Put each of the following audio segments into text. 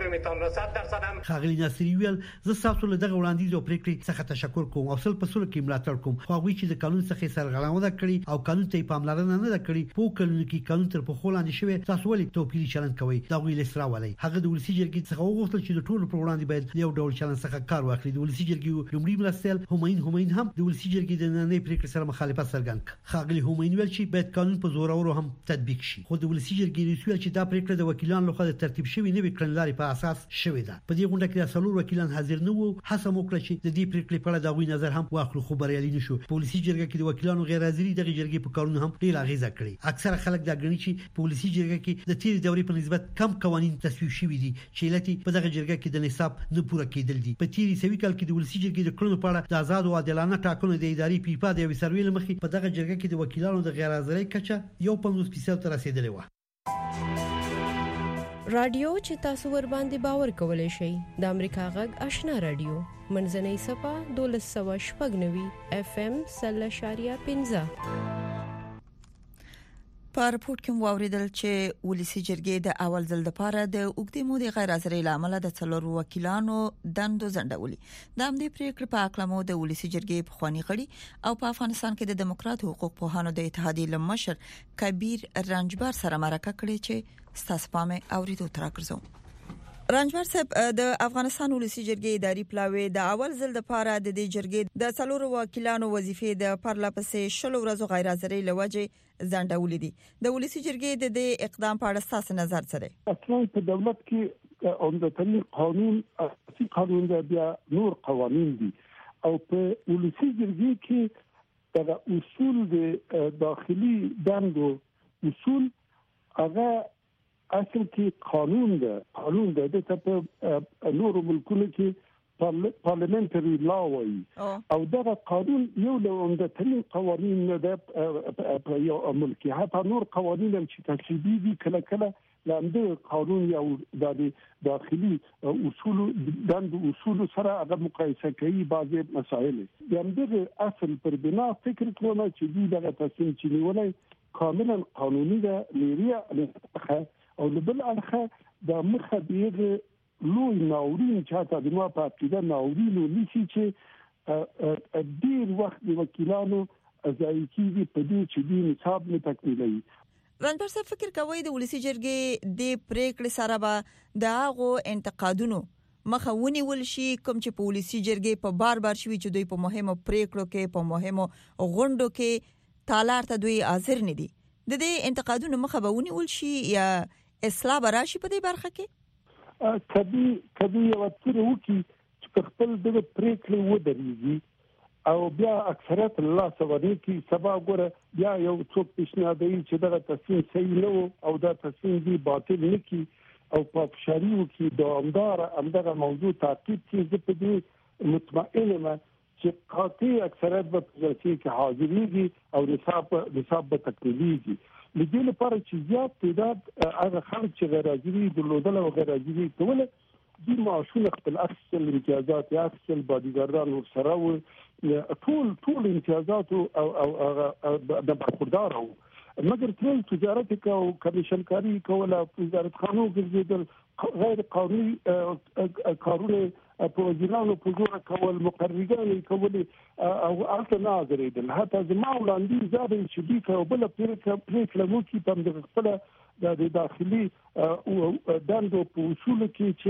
میتان رسد درصد هم. خاغلی ناصری ویل زه تاسو له دغه وړاندیز او پریکړې څخه تشکر کوم او سل په سل کې ملاتړ کوم خو هغه چې د قانون څخه سرغړونه کړې او قانون ته پاملرنه نه کړې په کلونو کې قانون تر په خولاندې شوی تاسو ولې توپیری چلند کوي دا ویل سره ولې هغه د ولسی جرګې څخه وغوښتل چې د ټولو پر وړاندې باید یو ډول چلند څخه کار واخلي د ولسی جرګې لومړي مرستیال همین هم د ولسی جرګې د نننۍ پریکړې سره مخالفت څرګند کړ خاغلی همین ویل چې باید قانون په زور اورو هم تطبیق شي خو د ولسی جرګې رئیس ویل چې دا پریکړه د وکیلانو لخوا د ترتیب شوی نوې کړنلارې په اساس شوې ده په دې غونډه کې د څلور وکیلان حاضر نه وو هڅه وکړه چې د دې پریکړې په اړه د غوي نظر هم واخلو خو بریالي نشو پولیسي جرګه کې د وکیلانو غیر حاضری د جرګې په کارونو هم ډیر اغیزه کړې اکثره خلک دا غني چې پولیسي جرګه کې د تیر دورې په نسبت کم قوانين تصویب شوي دي چې لته په دغه جرګه کې د نصاب نه پوره کېدل دي په تیری سوي کال کې د ولسی جرګې د کړنو په اړه د آزاد او عادلانه ټاکنو د اداري پیپا د وسروي لمخې په دغه جرګه کې د وکیلانو د غیر حاضری کچه 1.5% ته رسیدلې و رادیو چې تاسو ور باندې باور کولای شئ د امریکا غږ آشنا رادیو منځنۍ صفه 1290 FM 0.15 په رپورت کې واوریدل چې ولسی جرګې د اول ځل لپاره د اوږدې مودې غیر حاضرۍ لامل د څلور وکیلانو دندو ځنډولي د همدې پریکړې په اقلامو د ولسی جرګې په خواني غړي او په افغانستان کې د دموکرات حقوق پوهانو د اتحادیې لمشر کبیر رنجبر سره مرکه کړې چې ستاسو پامه اوریدو تر راکړو رنجبر صاحب د افغانستان ولسی جرګې اداري پلاوی د اول ځل لپاره د دې جرګې د څلور وکیلانو وظیفې د پرلپسې شلو ورځو غیر حاضرۍ لوجه ځنډولې دي د ولسی جرګې د دې اقدام په اړه ستاسو نظر څه دی اصلا په دولت کې عمدتاً قانون اساسي قانون بیا نور قوانين دي او په ولسی جرګې کې د اصول د داخلي دندو اصول هغه اصل کې قانون ده د په نور ملکونو کې پارلیمنتري لا وایي او دا قانون یو له عمدتاً قوانین ده په یو ملک حتی نور قوانین هم چې تصویبي دي کله لاندې قانون یو د داخلي اصول اصول سره هغه مقایسه کوي بعضي مسائل دغه اصل پر بنا فکر کوم چې دغه تصمیم چې نیولای کاملا قانوني ده لري او بل اخر د مخه دیغه لوی ناورین چاته د نو په ابتدا ناورین ونیسي چې ډیر وخت د وکیلانو ځای کیږي په دې چې د نصاب نه تکمیلوي رنجبر صاحب فکر کوي د ولسی جرګې د پریکړې سره به د هغه انتقادونو مخه ونیول شي کوم چې په ولسی جرګې په بار شوي چې دوی په مهمو پریکړو کې په مهمو غونډو کې تالار ته دوی حاضر نه دي د دې انتقادونو مخه به ونیول شي یا اصلاح براشي په دې برخه کې کدی یو تر وکی چې خپل د پریکړې ودرېږي او بیا اکثریت الله سوالي کې سبا ګوره بیا یو څوک پیشنهادوي چې دا تصمیم صحیح نه او دا تصمیم دی باطل نه کی او په شریعو کې د امدار موضوع تعقیب کې په دې مطمئنه چې قاطع اکثریت په ځکه کې حاضرېږي او نصاب به تکمیلېږي لدې لپاره چې زیات تعداد هغه خلک چې غیر حاضري درلودل او غیر حاضري کول دي معاشونه خپل اصل امتیازات یا اصل بادیګاردان ورسره و ټول امتیازات او د برخوردار او مګر ټول تجارت او کمیشن کاری کوله وزارت خانو ګرځیدل غیر قانوني کارونه په وزیرانو په جوړ کول مقررګان کول او اته ناظریدل حتی زما وړاندې زابې چې دي کول پریکړه مو کې په خپل د داخلي دندو په اصول کې چې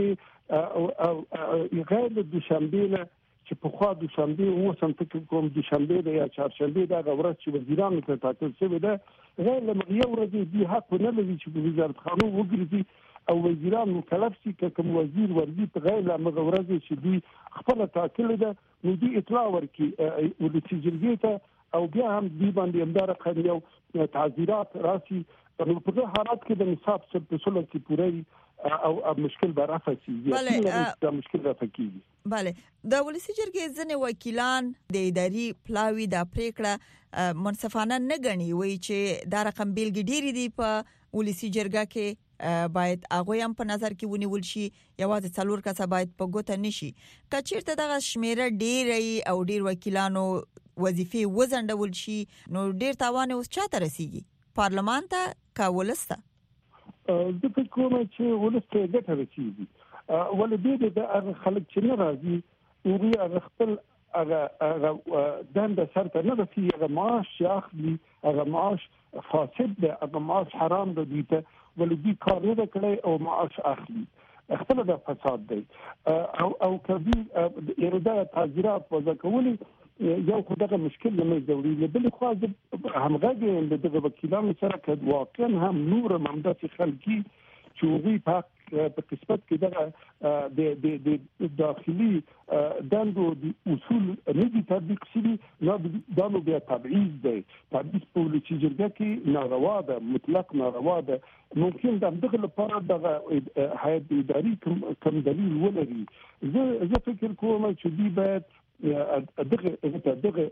غیر د دوشنبه چې په خوا د دوشنبه او سم فکر کوم دوشنبه یا چهارشنبه دا ورځ چې وزیرانو ته ټاکل شوی ده غیر لمغه ورځ دی حق نه لري چې وزارت خانو وګرځي او وزیران مکلف شي کوم وزیر ورځي په غیر لمغه ورځ چې دی خپل ټاکل ده نو دی اطلاع ورکي ولسی جرګې ته او بیا هم دی باندې امدار خنیو تعزیرات راسي نو په حالات کې د نصاب څخه په سلو کې پوره او مشکل برافه کیږي دا مشکل راځي کیږي bale د ولسی جرګې ځنې وکیلان د اداري پلاوی د پریکړه منصفانه نه غني وای چې دا رقم بیلګې ډېری دي په ولسی جرګه کې باید هغه هم په نظر کې ونیول شي یوازې څلور کسه باید په ګوته نشي کچیرته دغه شمیره ډېری او ډېر وکیلانو وظیفې وزندول شي نو ډېر تاوان اوس چاته رسیږي پارلمان ته کا ولسته د کومه چې ولسته ګټه رسیږي ولې د خلک چې نه راځي او خپل هغه دند سره نه رسي، هغه معاش اخلي، هغه معاش فاسد دی، هغه معاش حرام دی، ولې دې کار نه کوي او معاش اخلي، خپل د فساد دی او کبي اراده تعذيرات وضع کولي یو خدغه مشکل نه جوړي. بل خو همغږي د وکیلانو سره کډ واقعا هم نور ممدد خلقي چوغي په قسمت کې دغه د داخلي دندو اصول نه دي تطبیق شوي، نو دا نو بیا تبعیض دی. تبعیض په ولسی جرګه کې ناروا ده، مطلق ناروا ده. ممکن دغه لپاره دغه هیئت اداري کوم دلیل ولري. زه فکر کوم چې دی باید دغه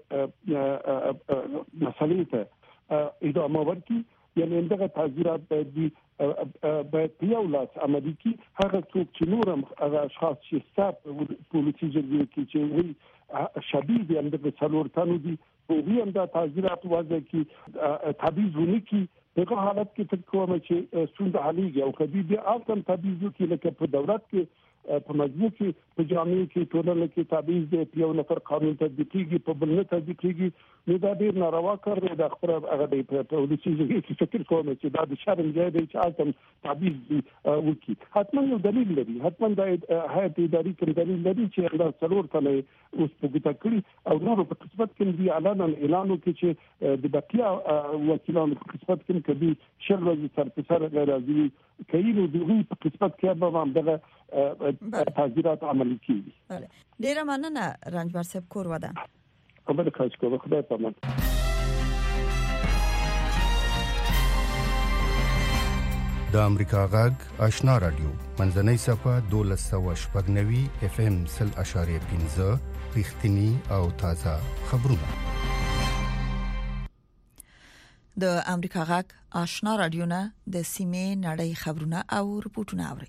مسلې ته ادامه ورکړي، یعنی دغه تعذيرات باید یو لاس عملي کی. هغه څوک چې نورم هغه اشخاص چې ستاسو پولیسي جرګې کې چې وي شدید هم د څلورتانو دي او هم د تعذيرات وضع کی تبعیض ونکي. دغه حالت کې فکر کوم چې څنګه حاليږي او کدي د اصل تبعیض کې لکه په دولت کې په مجموع کې په جامعه کې ټولنه کې تبعیض د یو نفر قانون تطبیقيږي په بل نه تطبیقيږي، نو دا ډیر ناروا کار دی. د خبره هغه د پولیسي جرګې کې فکر کوم چې دا د شرم ځای دی چې البته تبعیض وکړي. حتما یو دلیل لري، حتما د هیئت اداري کوم دلیل لري چې دا څلور تنه اوس په ګټه کړی او نور په قسمت کې دی اعلان وکړي چې د بقیا وکیلانو په قسمت کې کدي شل ورځې تر پسر غیر راځي کینو دغه په قسمت کې به هم دغه تعذيرات عملي کیږي. ډیره مننه رنجبر صاحب کور ودا خبر کاش کوم خدای پامان. د امریکا غږ آشنا رادیو منځنۍ صفه 1290 اف ام 0.15 رښتینی او تازه خبرونه. د امریکا غږ آشنا رادیو نه د سیمې نړۍ خبرونه او رپورټونه اوري.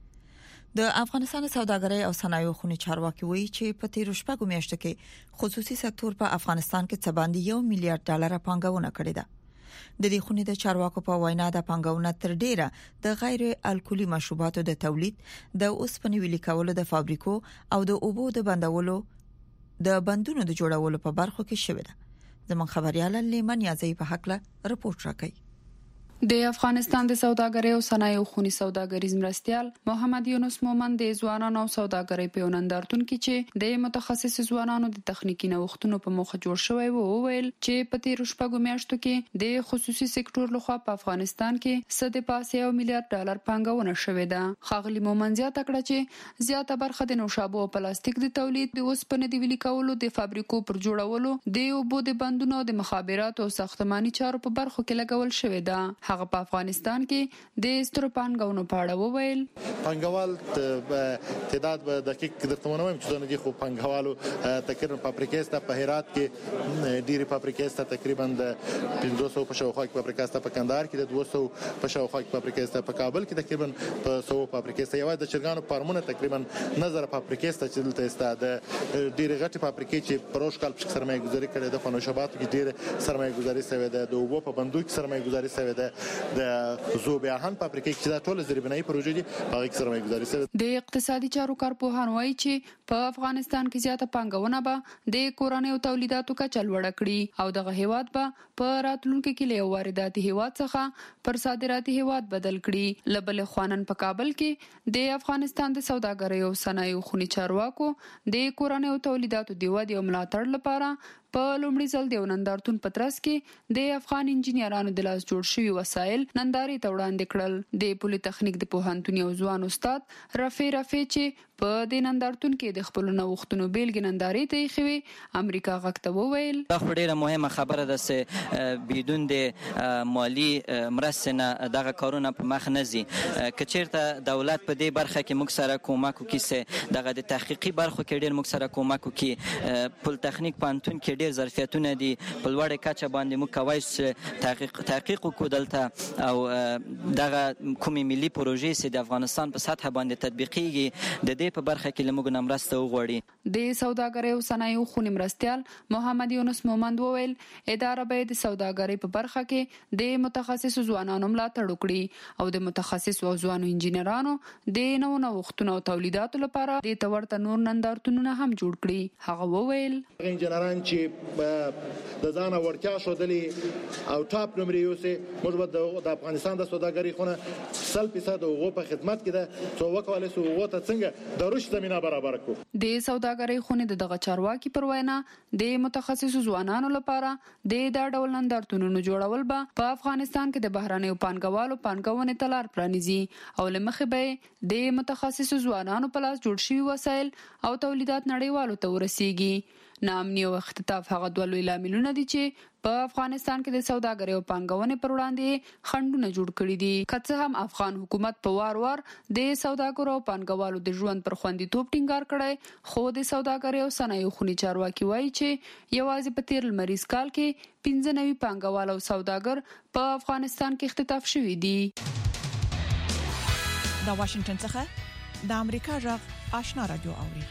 د افغانستان سوداګرۍ او صنایعو خونې چارواکي وایي چې په تیر شپږو میاشتو کې خصوصي سکتور په افغانستان کې څه باندې $1 میلیارډ پانګونه کړې ده. د دې خونې د چارواکو په وینا د پانګونه تر ډیره د غیر الکولي مشروباتو د تولید، د اوسپنې ویلي کولو د فابریکو او د اوبو د بندولو د بندونو د جوړولو په برخو کې شوې ده. زموږ خبريال لیمن یازي په حق له رپورت راکړي. د افغانستان د سوداګرۍ او صنایعو خونی سوداګریز مرستيال محمد یونس مومن د ځوانانو او سوداګرۍ په نندارتون کې چې د متخصص ځوانانو د تخنیکی نوښتونو په موخه جوړ شوی وو ویل چې په تیر شپږو میاشتو کې د خصوصي سکتور لخوا په افغانستان کې $1.1 میلیارډ پانګونه شوې ده. ښاغلي مومن زیاته کړه چې زیاته برخه د نوشابو او پلاستیک د تولید، د اوسپنې د ویلي کولو، د فابریکو پر جوړولو، د اوبو د بندونو، د مخابراتو او ساختماني چارو په برخو کې لګول شوې ده. هغه په افغانستان کې د ستر پانګونو په اړه وویل. پانګوال تعداد به دقیق درته ونوم چې نه دي، خو پانګوالو تقریبا فابریکې په هرات کې ډېری فابریکې تقریبا د 500 په شاوخوا کې فابریکې په کندهار کې، د 200 په شاوخوا کې فابریکې په کابل کې، تقریبا په 100 فابریکې یو د چرګانو فارمونه تقریبا نظر فابریکې چې دلته استاد ډېری غټي فابریکې چې پروش کال په سرمایه گذاري کړې ده، په نوشابات کې ډېر سرمایه گذاري شوې ده، د اوبو په بندو کې سرمایه گذاري شوې ده، د زوبیاهن فابریکې چې دا ټول زیربنایي پروژې دي هغه کې سرمایه گذاري شوې. د اقتصادي چارو کارپوهان وایي چې په افغانستان کې زیاته پانګونه به د کورنیو تولیداتو کچه لوړه کړي او دغه هیواد به په راتلونکي کې له وارداتي هیواد څخه پر صادراتي هیواد بدل کړي. لبل خوانن په کابل کې د افغانستان د سوداګرۍ او صنایعو خونی چارواکو د کورنیو تولیداتو د ودې او ملاتړ لپاره په لومړي ځل د نندارتون پترس کې د افغان انجنیرانو د لاس جوړ شوی وسایل نندارې ته وړاندې کړل. د پولی تخنیک د پوهنتون یو ځوان استاد رفیع چې په د نندارتون کې د خپل نوښتونو بیلګې نندارې ته یې امریکا غږ ته وویل. دا ډیره مهمه خبره ده چې بدون د مالی مرستې نه دغه کارونه په مخ نه ځي. که چیرته دولت په دې برخه کې موږ سره کومک وکړي، دغه د تحقیقي برخو کې ډیر موږ سره کومک وکړي، پولی تخنیک پوهنتون کې ډیر ظرفیتونه دي، په لوړه کچه باندې موږ کوای شو تحقیق وکړو دلته او دغه کومې ملي پروژې چې د افغانستان په سطح باندې تطبیقیږي د دې په برخه کې لمغو نمرسته وغوړي. د سوداګرۍ او صنایعو خونی مرستيال محمد یونس مومند وویل اداره به د سوداګرۍ په برخه کې د متخصص ځوانانو ملاتړ وکړي او د متخصص ځوانو انجنیرانو د نوو نوښتونو او تولیداتو لپاره د تورته نور نندارتونونه هم جوړ کړي. هغه وویل انجنیران چې د ځان ورتیا شودلې او ټاپ نمبر یوسي موږ د افغانستان د سوداګرۍ خونه 100% هغه په خدمت کې ده څو وکولای سو هغه ته څنګه د رشد زمينه برابر کړو. د سوداګرۍ خونه دغه چارواکي پر وینا د متخصص ځوانانو لپاره د ډول نندارتونونو جوړول به په افغانستان کې د بهرانيو پانګوالو پانګونې تلار پرانیزي او لمخې به د متخصص ځوانانو په لاس جوړ شوی وسایل او تولیدات نړیوالو ته ورسیږي. ناامني او اختطاف هغه دوه لوی لاملونه دي چې په افغانستان کې د سوداګرۍ او پانګونې پر وړاندې خنډونه جوړ کړي دي. که څه هم افغان حکومت په وار د سوداګرو او پانګوالو د ژوند پر خوندیتوب ټینګار کړی، خو د سوداګرۍ او صنایعو خونی چارواکي وایي چې یوازې په تیر لمریز کال کې 15 پانګوال او سوداګر په افغانستان کې اختطاف شوي دي. د واشنگټن څخه د امریکا غږ آشنا رادیو اوري.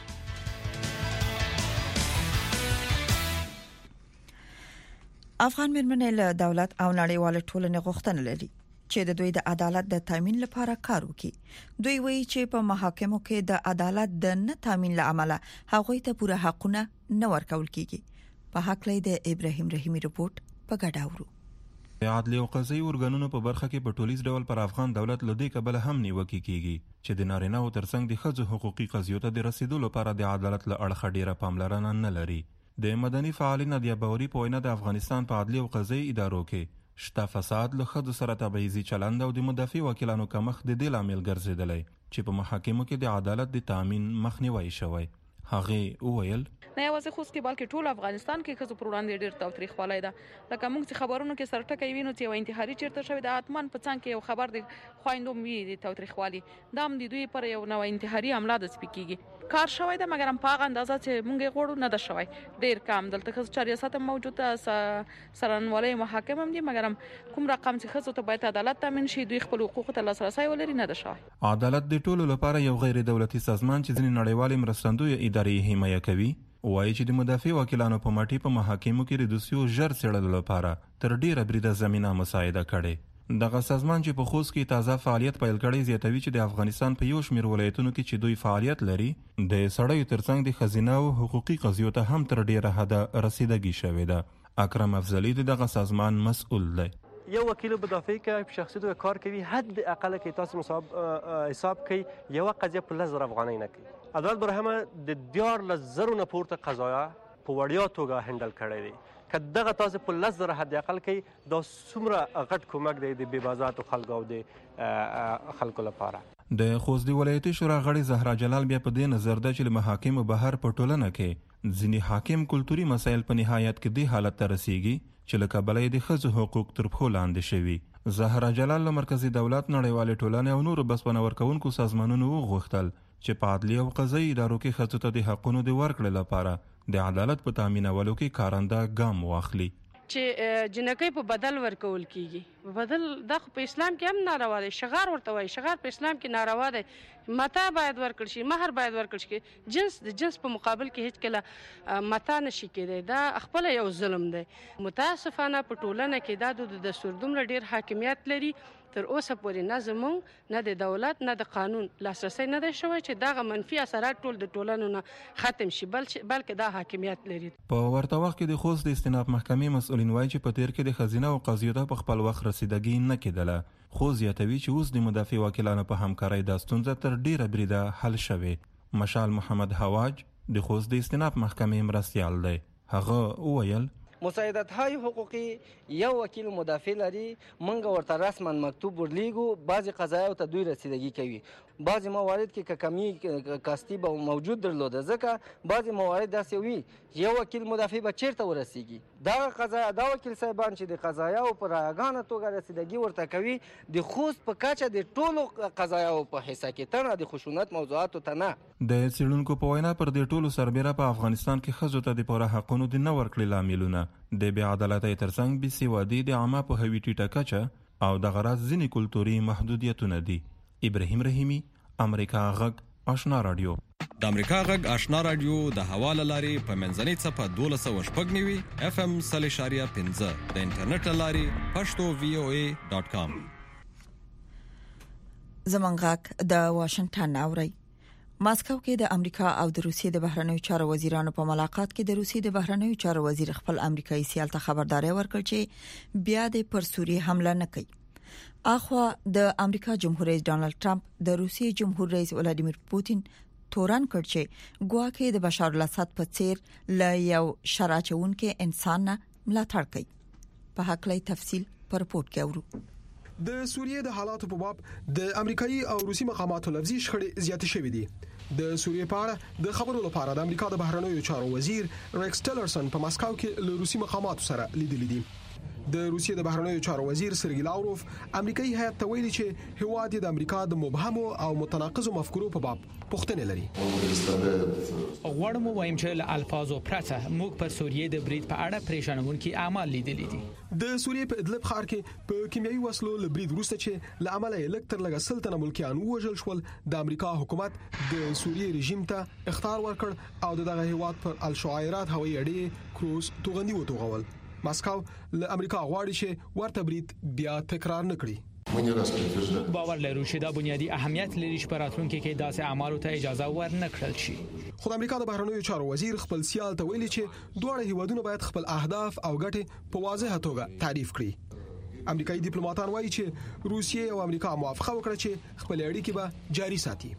افغان مېرمنې له دولت او نړیوال ټولنې غوښتنه لري چې د دوی د عدالت د تامین لپاره کار وکړي. دوی وایي چې په محاکمو کې د عدالت د نه تامین لامل هغوی ته پوره حقونه نه ورکول کیږي. په حق لې د ابراهیم رحیمی رپورت په ګډا ورو. عدالت او قضایي ورګانونو په برخه کې په ټولیز ډول پر افغان دولت لدی کبل هم نیوکه کیږي چې د نارینه او ترڅنګ د ښځو حقوقي قضیو ته د رسیدو لپاره د عدالت له اړخه ډیره پاملرنه نه لري. د مدني فعالین د باوري په وینا د افغانستان په عدلي او قضایي ادارو کې شته فساد له ښځو سره تبعیضي چلند او د مدافع وکیلانو کمښت د دې لامل ګرځیدلی چې په محاکمو کې د عدالت د تامین مخنیوي شوی. هغه وویل نه یوازې خوست کې بلکې ټول افغانستان کې ښځو پر وړاندې ډېر تاوتریخوالی ده. لکه موږ چې خبرونو کې سرټکی وینو چې یو انتحاري چیرته شوی د اتمن په څنګ کې یو خبر د خویندو وی د تاوتریخوالی دا هم د دوی پر یو نوې انتحاري حمله د سپیکیږي کار شوی ده، مګر هم په هغه اندازه چې موږ غوړو نه ده شوی، ډېر کم. دلته ښځو چاریاست موجود ده، سرنوالۍ محاکم هم دي، مګر هم کوم رقم چې ښځو ته باید عدالت تامین شي دوی خپل حقوقو ته لاسرسی ولري نه ده شوی. عدالت د ټولو لپاره یو غیر دولتي سازمان چې ځینې نړیوالې مرستندوی ادارې حمایه کوي وایي چې د مدافع وکیلانو په مټي په محاکمو کې د دوسیو ژر څېړلو لپاره تر ډیره بریده زمینه مساعده کړي. دغه سازمان چې په خوست کې تازه فعالیت پیل کړی زیاتوي چې د افغانستان په یو شمېر ولایتونو کې چې دوی فعالیت لري د سړیو ترڅنګ د ښځینه او حقوقي قضیو ته هم تر ډیره حده رسیدګي شوې ده. اکرم افضلي دغه سازمان مسؤل دی. یو وکیل مدافع کې په شخصیت کار کوي، حد اقل کې تاسو حساب کوي یو قضیه په 10,000 افغانۍ نه کوي. عدالت برهمه د 14,000 نه پورته قضایا په وړیا توګه هندل کړی دی. که دغه تاسو په 10,000 حد اقل کې دا څومره غټ کومک دی د بېبازاتو خلکو او د خلکو لپاره. د خوست ولایتي شورا غړي زهرا جلال بیا په دې نظر ده چې له محاکمو بهر په ټولنه کې ځینې حاکم کلتوري مسایل په نهایت کې د حالت ته رسیږي چې له کبله د ښځو حقوق تر پښو لاندې شوي. زهرا جلال له مرکزي دولت، نړیوالې ټولنې او نورو بسپنه ورکوونکو سازمانونو وغوښتل چې په عدلي او قضایي ادارو کې ښځو ته د حقونو د ورکړې لپاره د عدالت په تامینولو کې کارنده ګام واخلي. چې جنکۍ په بدل ورکول کیږي، بدل دا په اسلام کې هم ناروا دی. شغار ورته وایي، شغار په اسلام کې ناروا دی. متا باید ورکړ شي، مہر باید ورکړ شي. جنس د جنس په مقابل کې هیڅ کله متا نشي کېدی، دا خپل یو ظلم دی. متاسفانه په ټولنه کې دا د دستور دومره ډیر حاکمیت لري تر اوسه پورې نه زموږ نه د دولت نه د قانون لاسرسی نه دی شوی چې دغه منفي اثرات ټول د ټولنو نه ختم شي، بلکې دا حاکمیت لري. په ورته وخت کې د خوست د استیناف محکمې مسؤلین وایي چې په تیر کې د ښځینه او قضیو ته په خپل وخت رسیدګي نه کېدله، خو زیاتوي چې اوس د مدافع وکیلانو په همکارۍ دا ستونزه تر ډیره بریده حل شوې. مشال محمد حواج د خوست د استیناف محکمې مرستیال دی. هغه وویل مساعدت های حقوقی یو وکیل مدافع لري، مونږ ورته رسما مکتوب ورلیږو، بعضی قضایاو ته دوی رسیدګي کوي. بعضی موارد کې کمی کاستی به موجود درلوده، ځکه بعضی موارد داسې وي یو وکیل مدافع به چیرته ورسیږي. دا قضایا دا وکیل صاحبان چې د قضایاو پر راګانه توګه رسیدګي ورته کوي د خوست په کچه د ټولو قضایاو په حصہ کې تنه د خشونت موضوعاتو ته نه. د څېړونکو په وینا پر دې ټولو سربېره په افغانستان کې ښځو ته د پوره حقونو د نه ورکړې لاملونه د بې عدالتۍ ترڅنګ بېسوادي، د عامه پوهاوي ټیټه کچه او د غرض ځینې کلتوري محدودیتونه دي. ابراهیم رحیمی، امریکا غږ، آشنا رادیو. د امریکا غږ آشنا رادیو د حواله لاري په منځنۍ صفه 1290 FM 0.15 د انټرنیټ لاري pashto.voa.com. زمونږ د واشنگټن اوري ماسکو کې د امریکا او د روسیې د بهرنیو چارو وزیرانو په ملاقات کې د روسیې د بهرنیو چارو وزیر خپل امریکایي سیال ته خبرداري ورکړ چې بیا د پر سوریه حمله نه کوي. اخوا د امریکا جمهور رئیس ډانلډ ټرمپ د روسیې جمهور رئیس ولادیمیر پوتین تورن کړ چې ګواکې د بشار الاسد په څیر ل یو شراچونکې انسان نه ملاتړ کوي. په حقلې تفصیل پر رپورت کې اورو. د سوریې د حالاتو په باب د امریکایي او روسي مقاماتو لفظي شخړې زیات شوې دي. د سوریې په اړه د خبرو لپاره د امریکا د بهرنیو چارو وزیر ریکس ټیلرسن په ماسکو کې له روسي مقاماتو سره لیدل دي. د روسیې د بهرنیو چارو وزیر سرګی لاوروف امریکایي هیئت ته ویلي چې هیواد د امریکا د مبهمو او متناقضو مفکورو په باب پوښتنې لري. غواړم وایم چې له الفاظو پرته موږ پر سوریې د برید په اړه پریشانونکي اعمال لیدلي دي. د سوریې په ادلب ښار کې په کیمیاوي وسلو له برید وروسته چې له عمله یې لږ تر لږه سلطنه ملکیان وژل شول، د امریکا حکومت د سوریې رژیم ته اخطار ورکړ او دغه هیواد پر الشعایرات هوایي اډې کروز توغندي وتوغول. ماسکو له امریکا غواړي چې ورته برید بیا تکرار نه کړي. باور لرو چې دا بنیادی اهمیت لري چې په راتلونکي کې داسې اعمالو ته اجازه ورنه کړل شي. خو امریکا د بهرنیو چارو وزیر خپل سیال ته ویلي چې دواړه هیوادونه باید خپل اهداف او ګټې په واضحه توګه تعریف کړي. امریکایي ډیپلوماټان وایي چې روسیې او امریکا موافقه وکړه چې خپل اړیکې به جاري ساتي.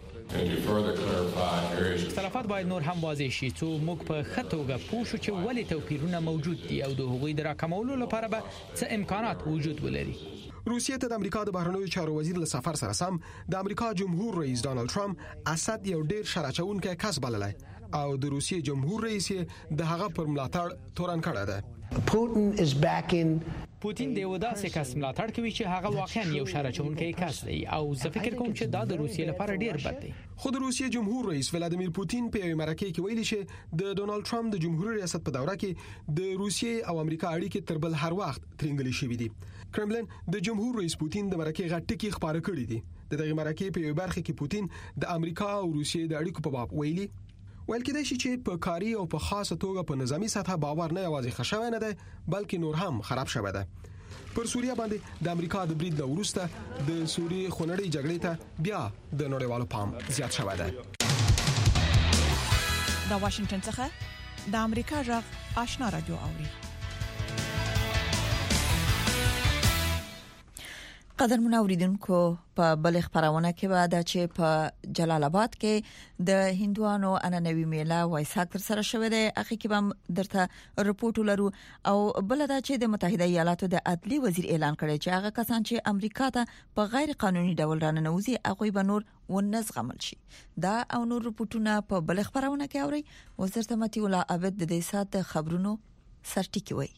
اختلافات باید نور هم واضح شي څو موږ په خطوګه پوه شو چې ولې توپیرونه موجود دي او د هغوی د راکمولو لپاره به څه امکانات وجود ولري. روسیې ته د امریکا د بهرنیو چارو وزیر له سفر سره سم د امریکا جمهور رئیس ډانلډ ټرمپ اسد یو ډیر شراچونکی کس بللی او د روسیې جمهور رئیس د هغه پر ملاتړ تورن کړی دی. پوتین د یو داسې کس ملاتړ کوي چې هغه واقعا یو شراچونکی کس دی او زه فکر کوم چې دا د روسیې لپاره ډیر بد دی. خو د روسیې جمهور رئیس ولادیمیر پوتین په یو مرکه کې ویلي چې د ډونالد ټرمپ د جمهوریت ریاست په دوره کې د روسیې او امریکا اړیکې تر بل هر وخت ترنګلې شوې دي. کرملین د جمهور رئیس پوتین د مرکه غټ ټکی خبره کړې دي. دغه مرکه په یو برخه کې پوتین د امریکا او روسیې د اړیکو په باب ویلي کېدای شي چې په کاري او په خاصه توګه په نظامی سطح باور نه یوازې خښوي نه ده بلکې نور هم خراب شوی ده. پر سوریه باندې د امریکا د برید له وروسته د سوریې خونړۍ جګړې ته بیا د نړیوالو پام زیات شوی ده. د واشنگټن څخه د امریکا غږ آشنا رادیو اوري. قدرمن اوریدونکو په بل خبرونه کې بعد چې په جلال آباد کې د هندوانو اننوي میله وایساک تر سره شوې ده. اخی کې هم درته رپورت لرو او بل دا چې د متحده ایالاتو د عدلي وزیر اعلان کړی چې هغه کسان چې امریکا ته په غیر قانوني ډول راننوزي هغه به نور ونزغمل شي. دا او نور رپورټونه په بل خبرونه کې اوري. وزیر متي الله عبد د دې سات خبرونو سرټکی وي.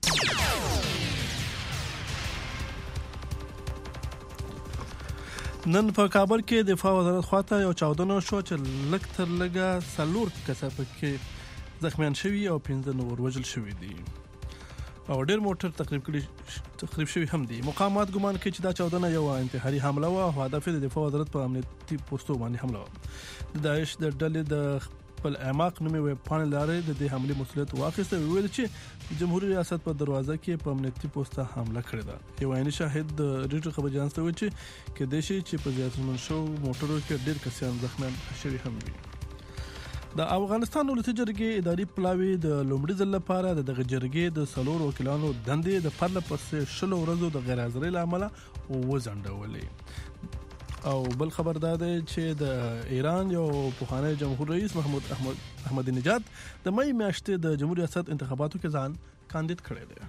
نن په کابل کې دفاع وزارت خواته یو چاودنه شو چې لک تر لګه سلور کسب کې زخمیان شوي او 15 نور وژل شوي دي او ډېر موټر تخریب شوي هم دي. مقامات ګمان کوي چې دا چاودنه یو انتحاري حمله و او هدف د دفاع وزارت په امنیتي پوسټو باندې حمله و. د داعش د ډلې د خپل اعماق نومي ویب پاڼې لارې د دې حمله مسؤلیت واخیسته. ویل چې جمهوریت ریاست په دروازه کې په امنیتي پوسټه حمله کړې ده. یو عیني شاهد د ریډیو خبر اجانس ته ویل چې کې د شي چې په زیاتمن شو موټرو کې ډېر کسان زخمیان شوي هم وي. د افغانستان ولسی جرګې اداري پلاوی د لومړي ځل لپاره دغه جرګې د سلور وکیلانو دندې د پرله پسې شلو ورځو د غیر حاضرۍ لامل وځنډولې. او بل خبر ده چې د ایران یو پوخانه جمهور رئیس محمود احمدی نژاد د مې میاشتې د جمهوریت ریاست انتخاباتو کې ځان کاندید کړی دی.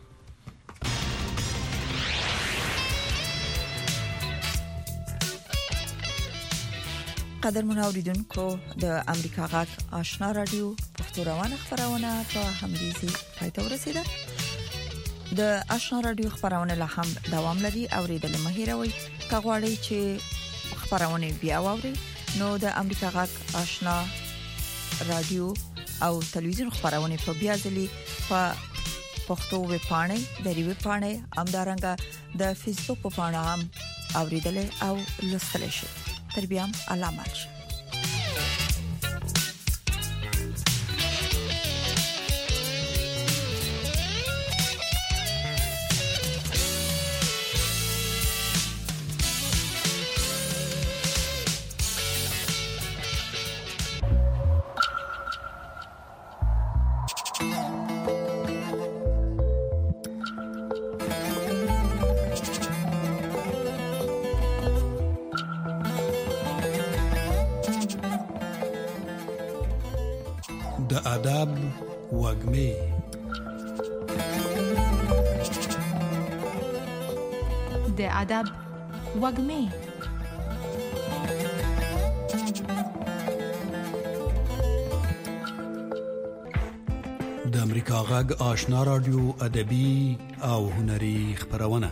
قدرمن اوریدونکو د امریکا غږ آشنا رادیو پښتو روانه خبرونه په همدې پای ته ورسیده. د آشنا رادیو خبرونه له هم دوام لري. اوریدل مهیروي کغواړي چې خبرونه بیا واوري نو د امریکا غږ آشنا رادیو او تلویزیون خبرونه په بیا ځلی په پښتو ویب پاڼې د ریوی پاڼې امدارنګه د فیسبوک په پاڼه هم اوریدل او لوستل شي. تر بیا علامه د آداب وږمې. د آداب وږمې. د امریکا غږ آشنا رادیو ادبي او هنري خبرونه.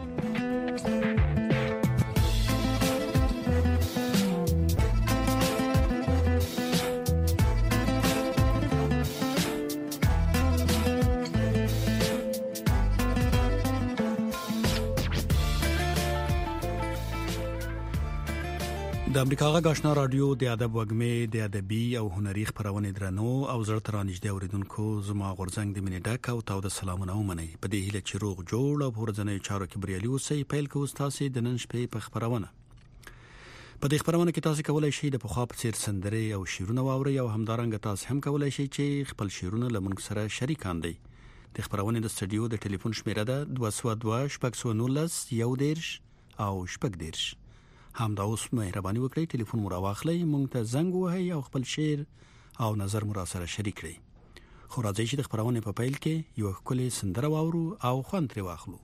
د امریکا غږ آشنا رادیو د ادب وږمې د ادبي او هنري خبرونه درنو او زړه ترانځ اوریدونکو زما غورځنګ د منې ډک او تاو د سلامونه ومني په دې هیله چې روغ جوړ او ورځنی چارو کې بریالي اوسئ. پیل کوو تاسو د نن شپې په خبرونه. په دې خبرونه کې تاسو کولای شئ د پخوا په څیر سندري او شعرونه واورئ او همدارنګه تاسو هم کولای شئ چې خپل شعرونه لمونږ سره شریکان دي. د خبرونه د استودیو د ټلیفون شمیره ده 202 شپږ یو دیرش او شپږ دیرش. هم دا اوس مهرباني وکړئ ټلیفون مو راواخلئ، مونږ ته زنګ ووهئ او خپل شعر او نظر مو راسره شریک کړئ. خو راځئ چې د خبرونې په پیل کې یو ښکلې سندره واورو او خوند ترې واخلو.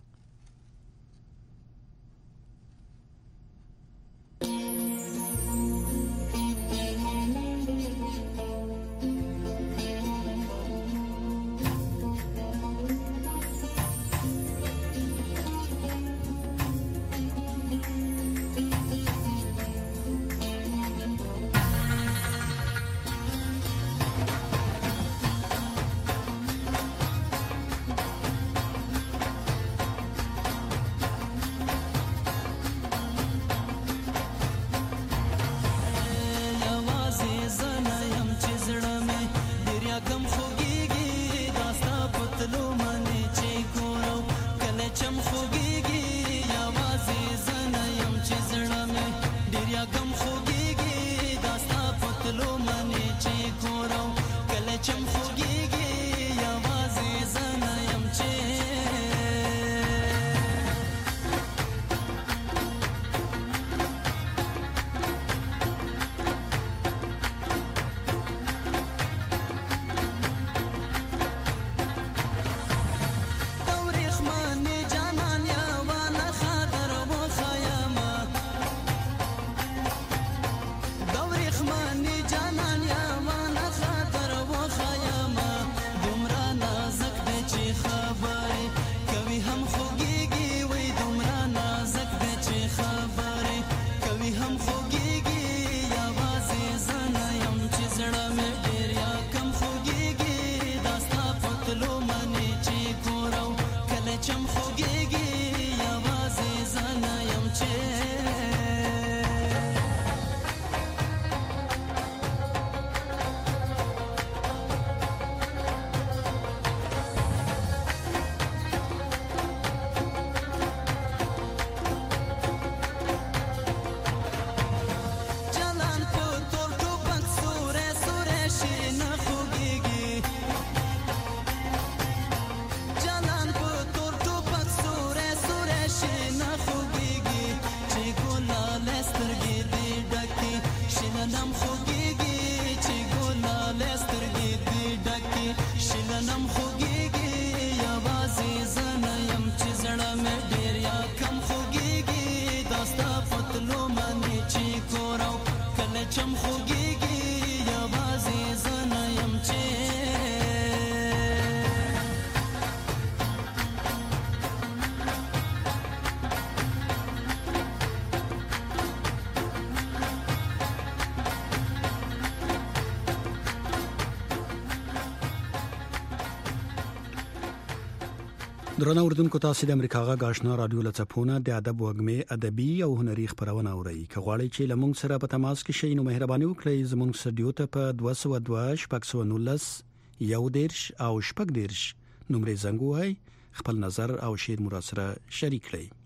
درنو اوریدونکو تاسو د امریکا غږ آشنا رادیو لڅپونه د ادب وږمې ادبي او هنري خبرونه اورئ. که غواړئ چې لمونږ سره په تماس کې شئ نو مهرباني وکړئ زموږ سټډیو ته په 202 شپږ یو دیرش او شپږ دیرش نمبر زنګ وهئ، خپل نظر او شعر مو راسره شریک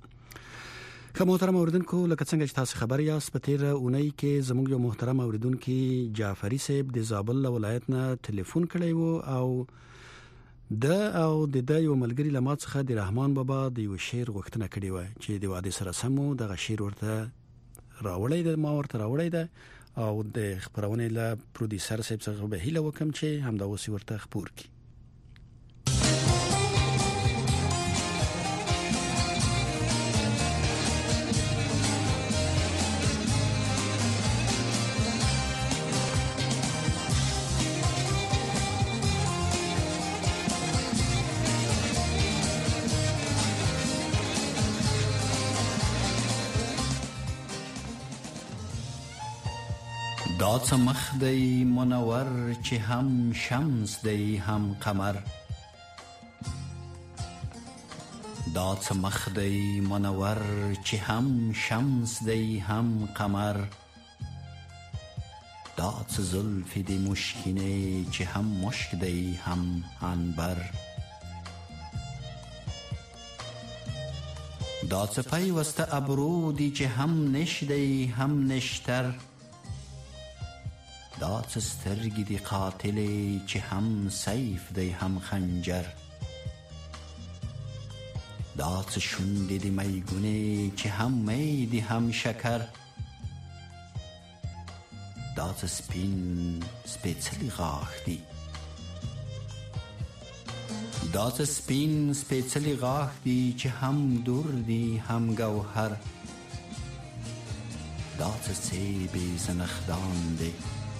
کړئ. که محترم اوریدونکو لکه څنګه چې تاسو خبر یاست په تیر اونۍ کې زموږ یو محترم اوریدونکو جعفری صاحب د زابل ولایت نه ټلیفون کړی وو او د یو ملګری لمات څخه د رحمان بابا د یو شعر غوښتنه کړې و چې د واده سره سمو دغه شعر ورته راوړی د ما ورته راوړی ده او د خبرونه له پروډوسر صاحب څخه به هیله وکم چې همدا اوس ورته خبر کی. دا څه مخ دی منور چې هم شمس دی هم قمر، دا څه مخ دی منور چې هم شمس دی هم قمر، دا څه زلف دی مشکینه چې هم مشک دی هم عنبر، دا څه پیوسته ابرو دی چې هم نش دی هم نشتر، دا څه سترګې دی قاتلې چې هم سیف دی هم خنجر، دا څه شونډې دی میګونې چې هم می دی هم شکر، دا څه سپین سپېڅلي غاښ دی، دا څه سپین سپېڅلي غاښ دی چې هم دور دی هم ګوهر، دا څه سیبې زنخدان دی،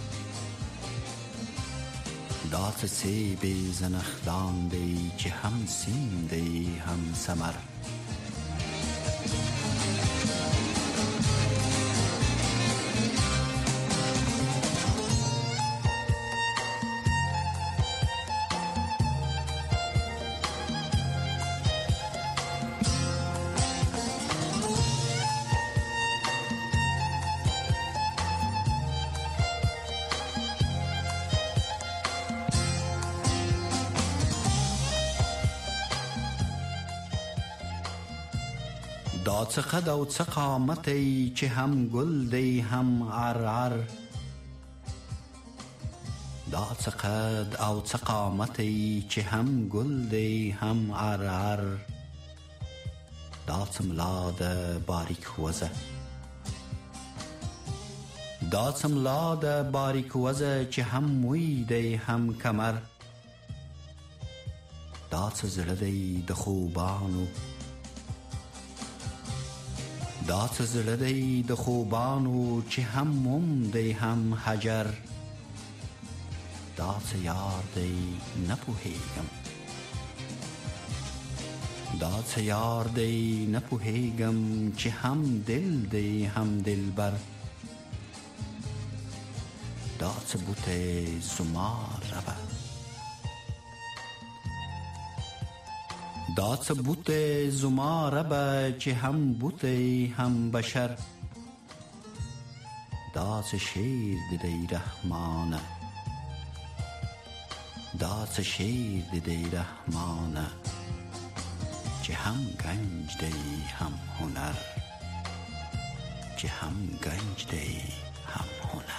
دا څه سیبې زنخدان دی چې هم سیم دی هم ثمر، دا څه قد او څه قامت ای چې هم ګل دی هم عرعر، دا څه قد او څه قامت ای چې هم ګل دی هم عرعر، دا څه ملا ده باریک وزه، دا څه ملا ده باریک وزه چې هم موی دی هم کمر، دا څه زړه دی د خوبانو، دا څه زړه دی د خوبانو چې هم موم دی هم حجر، دا څه یار دی نه پوهیږم، دا څه یار دی نه پوهیږم چې هم دل دی هم دلبر، دا څه بوټی زما ربه، دا څه بوټی زما ربه چې هم بوټی هم بشر، دا څه شعر دی رحمانه، دا څه شعر دی رحمانه چې هم گنج دی هم هنر، چې هم گنج دی هم هنر.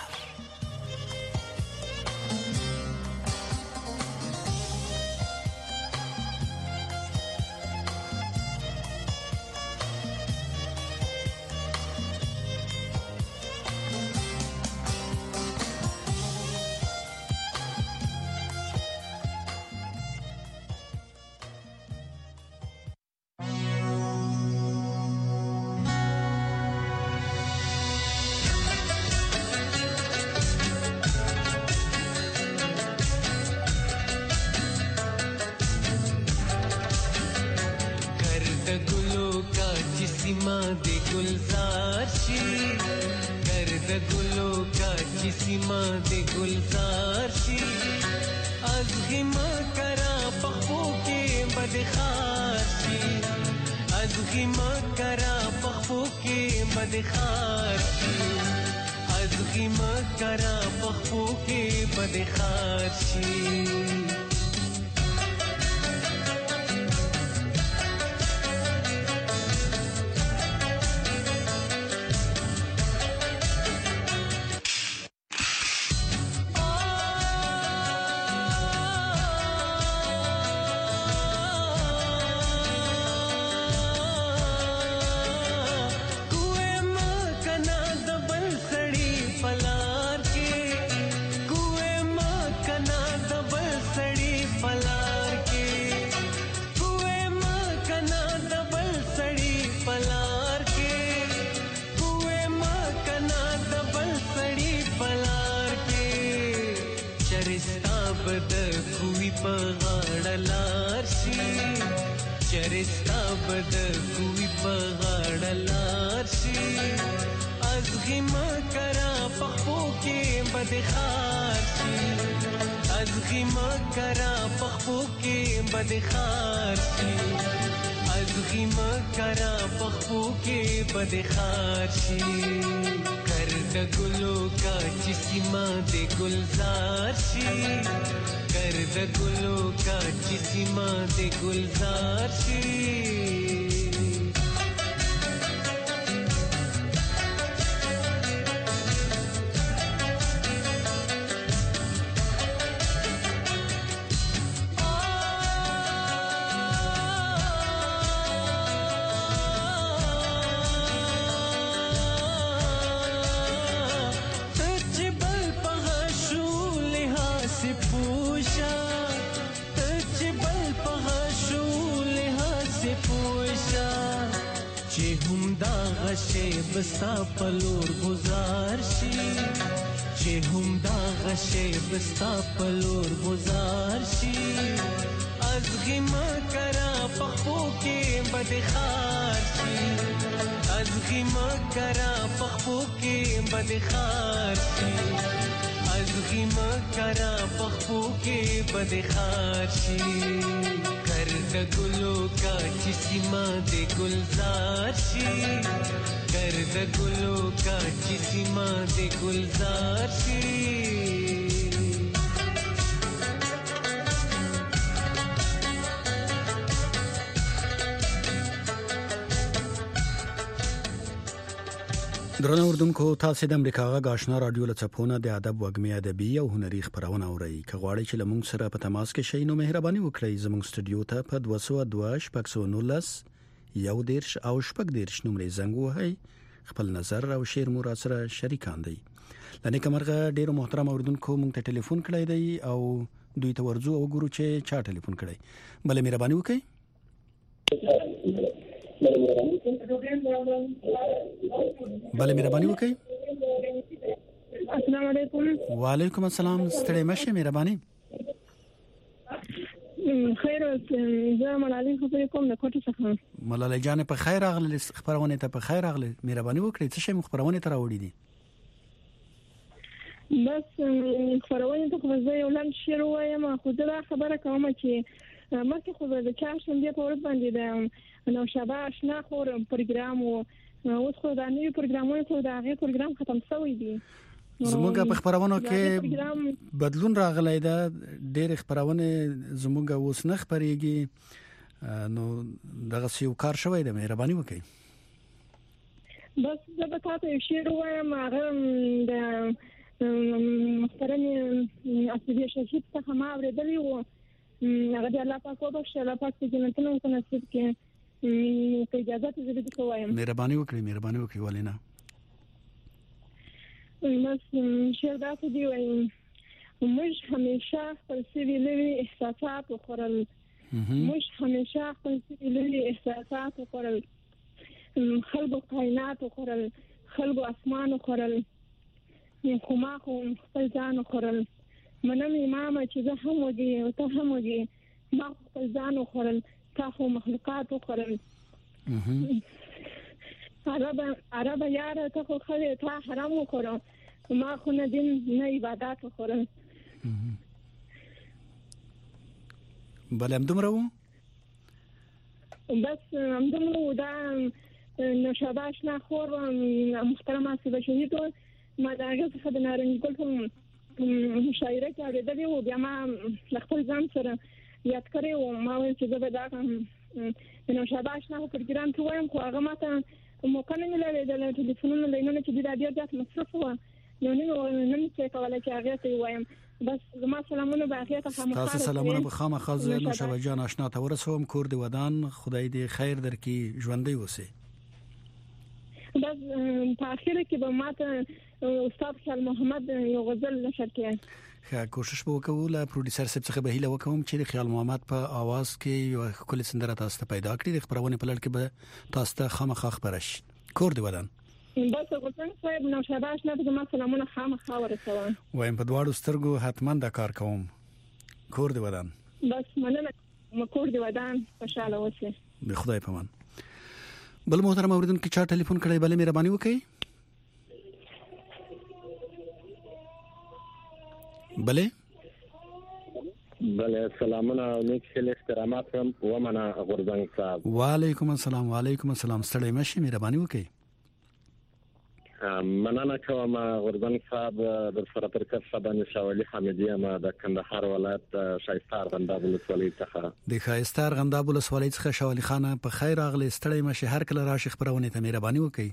پلا چرستا بد کوی په غاړه لار شي چرستا بد کوی په غاړه لار شي ازغی مکرا پخپو کې بد خار شي ازغی مکرا پخپو کې بد خار شي ازغی مکرا پخپو کې بد خار شي کرد گلو کا چسیما دے گلزار شي کرد گلو کا چسیما دے گلزار شي بستا پلور گزار شي چې هم دا غشې بستا پلور گزار شي ازغی مکرا پخپو کې بد خار شي ازغی مکرا پخپو کې بد خار شي ازغی مکرا پخپو کې بد خار شي کرد گلو کا چسیما دے گلزار شي کرد گلو کا چسیما دے گلزار شي درنو اردوونکو تاسو د امریکا غږ آشنا رادیو لڅپونه د ادب وګمې ادبي او هنري خبرونه اورئ کغواړئ چې لمونږ سره په تماس کې شئ نو مهرباني وکړئ زموږ سټوډیو ته په 202 یو دیرش او شپږ دیرش نمبر زنګ وهئ خپل نظر او شعر مو را سره شریکان دي لنه کومرغه ډیرو محترم اوردونکو مونږ ته ټلیفون کړی دی او دوی ته ورځو او ګورو چې چا ټلیفون کړی بل مهرباني وکړئ بله مهرباني وکړئ السلام علیکم وعلیکم السلام ستړي مشه مهرباني خیر زه ملالۍ خبرې کوم د کوټې څخه ملالۍ جان په خیر راغله خبرونه ته په خیر راغله مهرباني وکړئ څه شی خبرونه ته راوړي دي بس خبرونه ته خو زه یو لاند شعر وایم خو دا خبره کوم چې مکه خو د چاشن دی په ورځ باندې د نو شابه آشنا خور پروګرام او اوس خو دا نوی پروګرامونه ته دا غي پروګرام ختم شوی دی زموږ په خبرونو کې بدلون راغلی دا ډېر خبرونه زموږ اوس نه خبريږي نو دغه یو کار شوی دی مهرباني وکړئ بس زه به تاسو یو شعر وایم هغه د محترم اصلي شهید څخه ما اورېدلی و هغه د الله پاک او الله پاک د جنتونو په نصیب کې اجازه ته زه دې وایم مهرباني وکړئ ولینا بس شعر دا څه دی وایم موږ همیشه خپل سوي لوي احساسات وخورل موږ همیشه خپل سوي لوي احساسات وخورل خلکو کائنات وخورل خلکو اسمان وخورل خو ما خو خپل ځان وخورل منم امام چې زه هم وږي او ته هم وږي ما خپل ځان وخورل تا خو مخلوقات وخورل عرب یاره ته خو خلې تا حرام وخورل ما خو نه دین نه عبادت وخورل بل هم دومره و بس هم دومره و دا نوشابه آشنا خور محترم اصلي شهید ما د هغه څخه د نارنج ګل په مشاعره کې اورېدلې و بیا ما خپل ځان سره یاد کړی و ما ویل چې زه به دا نوشابه آشنا پروګرام ته وایم خو هغه ماته موقع نه ملي د ټلیفونونو لینونه چې د رادیو ځات مصرف و نو نه څه کولای چې هغه ته وایم بس زما سلامونه به هغه ته خامخا تاسو سلامونه به خامخا نوشابه جان آشنا ته ورسوم کور دی ودان خدای دې خیر درکې ژوندۍ اوسې بس په اخر کې به ماته استاد خیال محمد یو غزل نشر کړي کوشش وکړو لا پروډوسر صاحب څخه به هیله وکوم چې خیال محمد په आवाज کې یو کلی سندره تاسو ته پیدا کړی د خبرونه په لړ کې به تاسو ته خامخا خبرش کور دی ودان بس غوښتنه صاحب نو شاباش نه به ما سلامونه خامخا ورسوم وایم په دواړو سترګو حتما دا کار کوم. کور دی ودان بس مننه کور دی ودان خوشاله اوسئ د خدای په امان. بل محترم اوریدونکو چا ټلیفون کړی بلې مهرباني وکړئ. بلې سلامونه نیک خیل احترامات هم ومنه غورځنګ صاحب. وعلیکم السلام. وعلیکم السلام. ستړی مشي مهرباني وکړئ. مننه کوم غورځنګ صاحب د سره پر کسه باندې شاولي حمیدی ما د کندهار ولایت شایسته ارغنداب ولسوالۍ څخه د شایسته ارغنداب ولسوالۍ څخه شاولي خانه په خیر راغلی. ستړی مشي هر کله راشي خبرونه ته مهرباني وکړئ.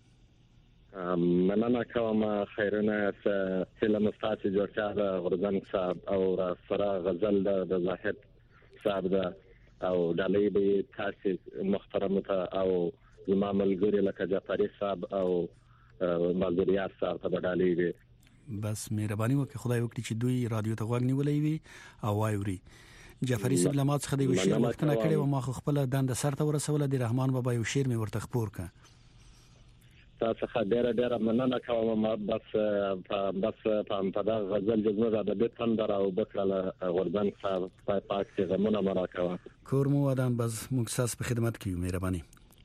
مننه کوم خیرونه فلم استاد جوړه غورځنګ صاحب او سره غزل د زاهد صاحب او ډالۍ به تاسو محترم ته او امام الګری لکه جعفری صاحب او مالدریات صاحب ته ډالۍ وي. بس مهرباني وکړئ خدای وکړي چې دوی رادیو ته غوږ نیولې وي او واوري. جعفری صاحب لمات څخه دی وشي وختونه کړي او ما خو خپل دند سر ته ورسول دي. رحمان بابا یو شعر مې ورته خپور ک تاسو ډېر مننه کوم. بس په دا غزل جزمه د دې تندر او بکړه غورځنګ صاحب پاک چې زمونه مراکوه کور مو ودان. بس مخصص په خدمت کې مهرباني.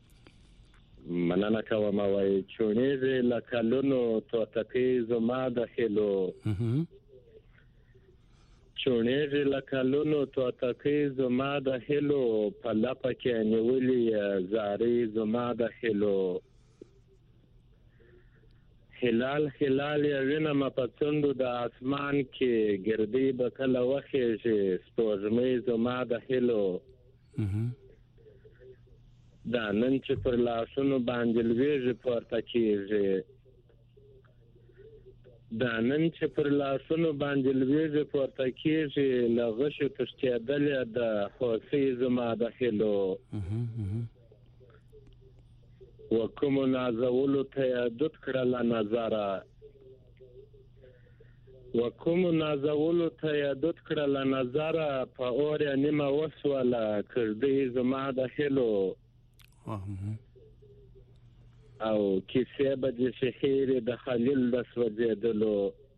مننه کوم. وای چونیږي لکلونو توتکی زما د خلو چونیږي لکلونو توتکی زما د خلو په لپه کې نیولې زاري زما د خلو هلال وینم په څنډو د اسمان کې ګردی بکله وخېږي سپوږمۍ زما د هلو دا نن چې پر لاسونو باندې لویږي پورته کېږي له غشو تښتېدلې د هوسۍ زما د هلو وکوم نازولو ته یادت کړله نظره په اور نیمه وسوله کړدی زما د هلو او کیسې به د شهیر د خلیل د سوځېدلو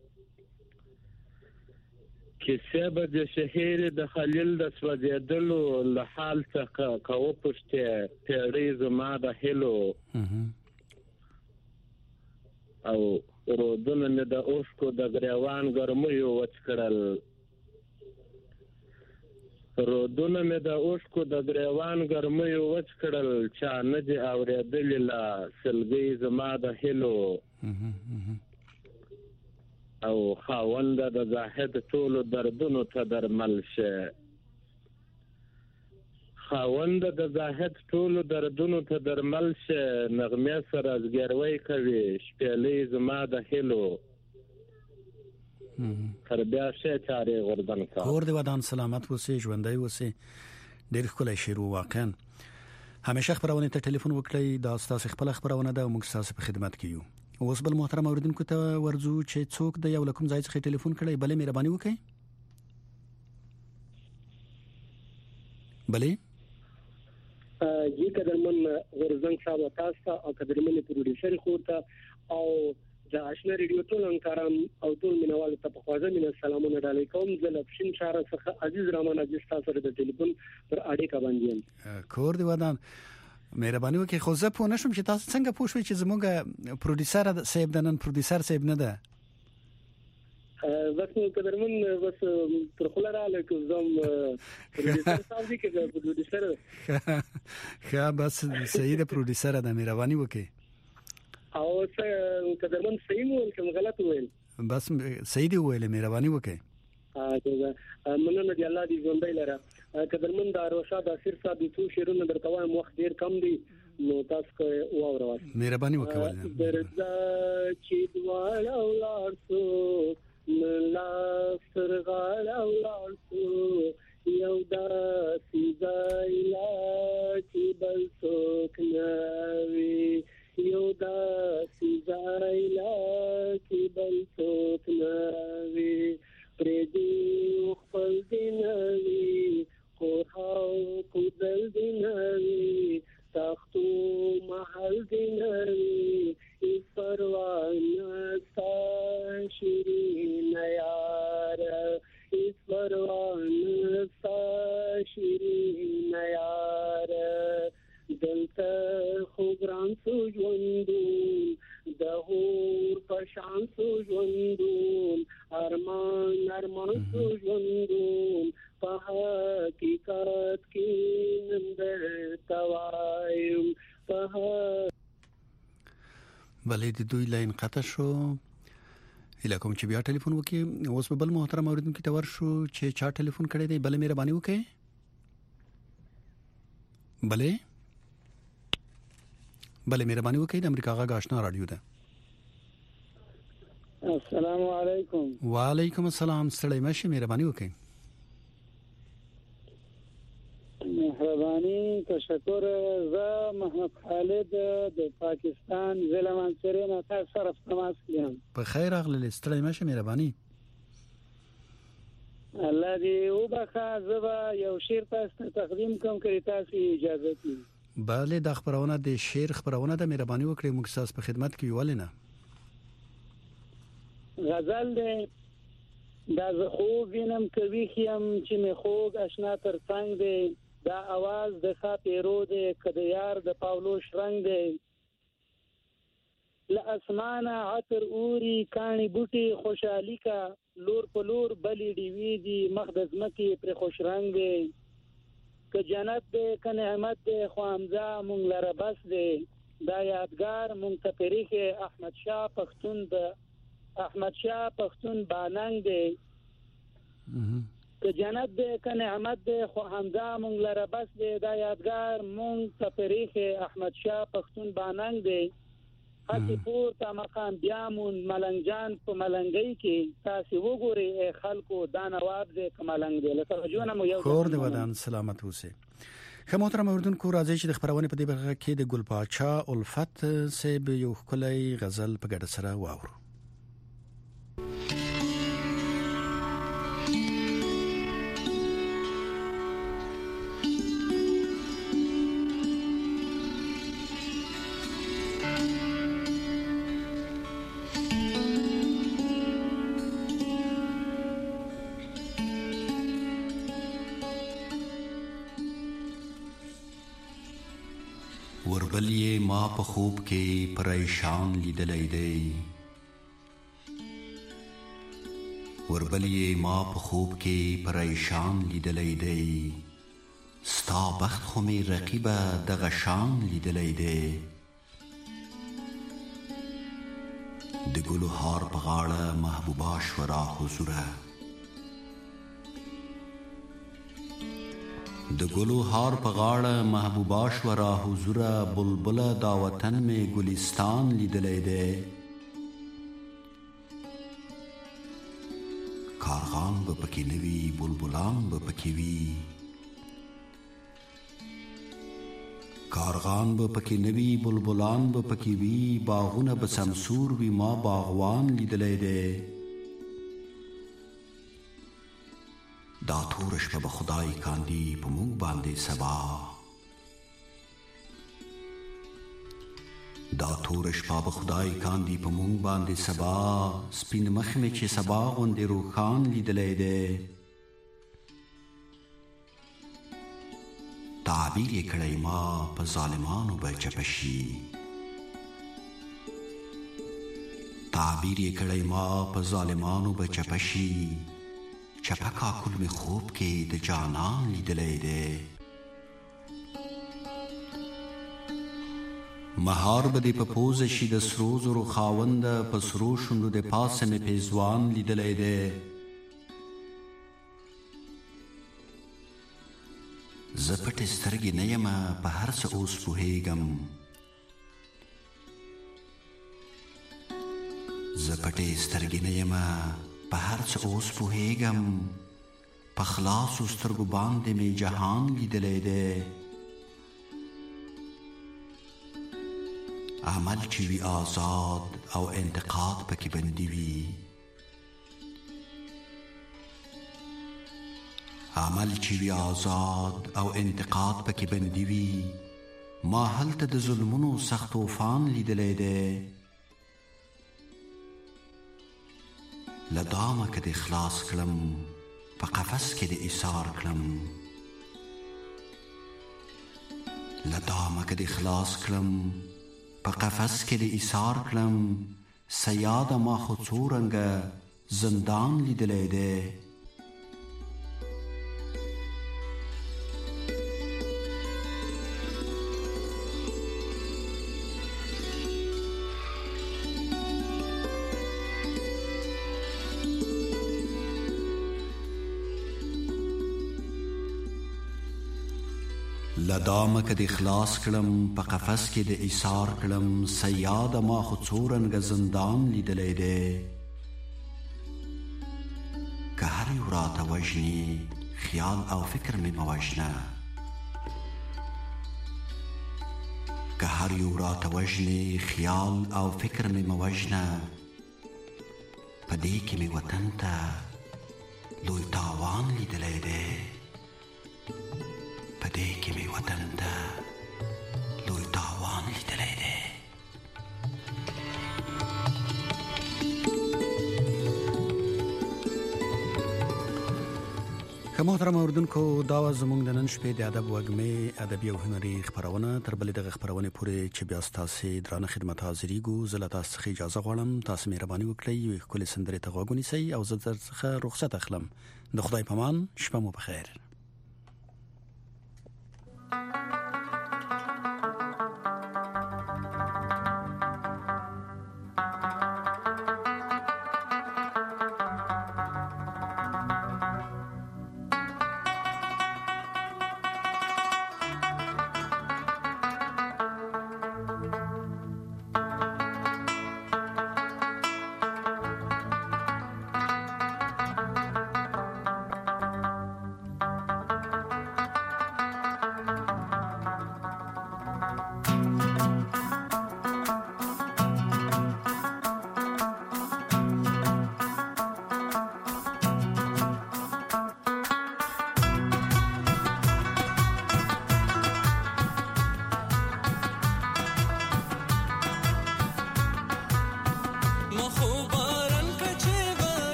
له حال څخه کوو پښتې پیړۍ زما د هلو او رودونه مې د اوښکو د ګریوان ګرمیو وچ کړل چا نه دي اورېدلې له سلګۍ زما د هلو او خاونده د زاهد ټولو دردونو ته درمل شه نغمې سره زګیروی کوي شپېلۍ زما د هلو تر بیا شه چارې غورځنګ صاحب. کور دی ودان سلامت اوسئ ژوندی اوسئ. ډېر ښکلی شعر واقعا همیشه خبرونه ته ټلیفون وکړئ. دا ستاسو خپل خبرونه ده او موږ ستاسو په خدمت کې یو. اوس بل محترم اوریدونکو ته ورځو چې څوک د یو لکم ځای څخه ټلیفون کړي بلې مهرباني وکړئ. بلې جی قدرمن غورځنګ صاحب تاسو او قدرمن پروډوسر خورته او د آشنا ریډیو ټول انکاران او ټول مینوال ته په خواږه مینه سلامونه علیکم. زه لپشین شهر څخه عزیز رحمان عزیز تاسو سره د ټلیفون پر اړیکه باندې کور دی ودان. مهرباني وکړئ خو زه پوه نشم چې تاسو څنګه پوه شوئ چې زموږ پروډوسر صاحب د نن پروډوسر صاحب نه ده. بس قدرمن بس پر خلا رااله کوم پروډوسر صاحب دې کې پروډوسر بس صحیح ده پروډوسر ده. مهرباني وکړئ. او قدرمن صحیح ویل کوم غلط ویل؟ بس صحیح دی ویل. مهرباني وکړئ. مننه دی الله دې ژوندۍ لره. قدرمن د روشا د اسیر صاحب د څو شعرونو درته وایم وخت ډیر کم دی نو تاسو واورئ. مهرباني وکړئ. درځه چې دواړه ولارسو ملا سرغاړه ولارسو یو داسې ځای لا چې بل څوک نه وي پردي خپل دینوي خورهاو کودل دینوي تختو محل دینوي نرمو ژوندون په حقیقت کې نندر توایم په بلې د دوی لاین قطع شو اله کوم چې بیا ټلیفون وکي اوس په بل محترم اوریدونکو ته ورشو چې چا ټلیفون کړی دی بل مهرباني وکړئ بلې مهرباني وکړئ د امریکا غږ آشنا رادیو ده السلام علیکم وعلیکم السلام ستړی مشه مهرباني وکړئ مهرباني تشکر زه محمد خالد د پاکستان ضلع منصوري نه تاسو سره تماس کوم په خیر اغلی ستړی مشه مهرباني الله دې وبخښه زه یو شعر تاسو تقدیم کوم کړی تاسو اجازه دي bale د خبرونه د شعر خبرونه د مهرباني وکړئ موږ تاسو په خدمت کې یو لنه غزل دې دا زه خو وینم کوي خیم چې مې خوږ آشنا تر څنګ دې دا आवाज د خاطرو دې کده یار د پاولو شرنګ دې ل اسمانه عطر اوري کانی بوټي خوشحالي کا لور په لور بلی دی وی دي مخدز مکی پر خوش رنگ دې که جنت دې که نعمت دې خو حمزه مونږ لره بس دې دا یادګار مونږ ته تاریخ احمد شاه پښتون باننګ دې که جنت دې که نعمت دې خو حمزه مونږ لره بس دې دا یادګار مونږ ته تاریخ احمد شاه پښتون باننګ دې هڅې پورته مقام بیا مون ملنګ جان په ملنګۍ کې تاسو وګورئ خلکو دا نواب دې کملنګ دې له توجه نه مو یو کور دې ودان سلامت اوسه خو محترم اوردونکو راځي چې د خبرونه په دې برخه کې د ګل پاچا الفت سه به یو خلای غزل په ګډه سره واورو وربلیه ما په خوب کې پریشان لیدلې دی وربلیه ما په خوب کې پریشان لیدلې دی ستا بخت خو می رقیبه د غشان لیدلې دی د ګلو هار په غاړه محبوبا شورا حضوره د ګلو هار په غاړه محبوبا شورا حضوره بلبله دا وطن می ګلستان لیدلې ده کارغان به پکې نوي بلبلان به پکې وي کارغان به پکې نوي بلبلان به پکې وي باغونه به سمسور وي ما باغوان لیدلې ده دا تور شپه به خدای کاندي په موږ باندې سبا دا تور شپه به خدای کاندي په موږ باندې سبا سپین مخ مې چې سبا غوندې روخان لیدلې ده تعبیر یې کړی ما په ظالمانو به چپشي تعبیر یې کړی ما په ظالمانو به چپشي چپکا کل می خوب کې د جانان لیدلې ده مهار به دې په پوز شي د سرو زرو خاوند په سرو شوندو د پاسه می پیزوان لیدلې ده زپټ سترګې نه یم په هر څه اوس پوهېږم زپټ سترګې نه یم په هر څه اوس پوهېږم په خلاصو سترګو باندې مې جهان لیدلی دی عمل چې وي آزاد او انتقاد پکې بندي وي عمل چې وي آزاد او انتقاد پکې بندي وي ما هلته د ظلمونو سخت طوفان لیدلی دی لدامه که د خلاص کړم په قفس کې د ایثار کړم لدامه که د خلاص کړم په قفس کې د ایثار کړم سیاده ما خو څو رنګه زندان لیدلی دی. لدامه که دی خلاص کلم پا قفس که دی ایسار کلم سیاد ما خود څورنګه زندان لیدلی دی که هر یو راته وژني خیال او فکر می موجنه که هر یو راته وژني خیال او فکر می موجنه په دې کې می وطن ته لوی تاوان لیدلی دی په دې کې می وطن ته لوی تاوان لیدلی دی. که محترم اوردونکو دا و زمونږ د نن شپې د ادب وږمې ادبي او هنري خپرونه تر بلې دغه خپرونې پورې چې بیا ستاسې درانه خدمت حاضرېږو زه له تاسو څخه اجازه غواړم تاسو مهرباني وکړئ یوې ښکلې سندرې ته غوږ ونیسئ او زه درڅخه رخصت اخلم. د خدای په امان شپه مو بخیر.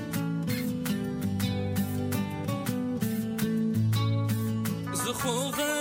خوغه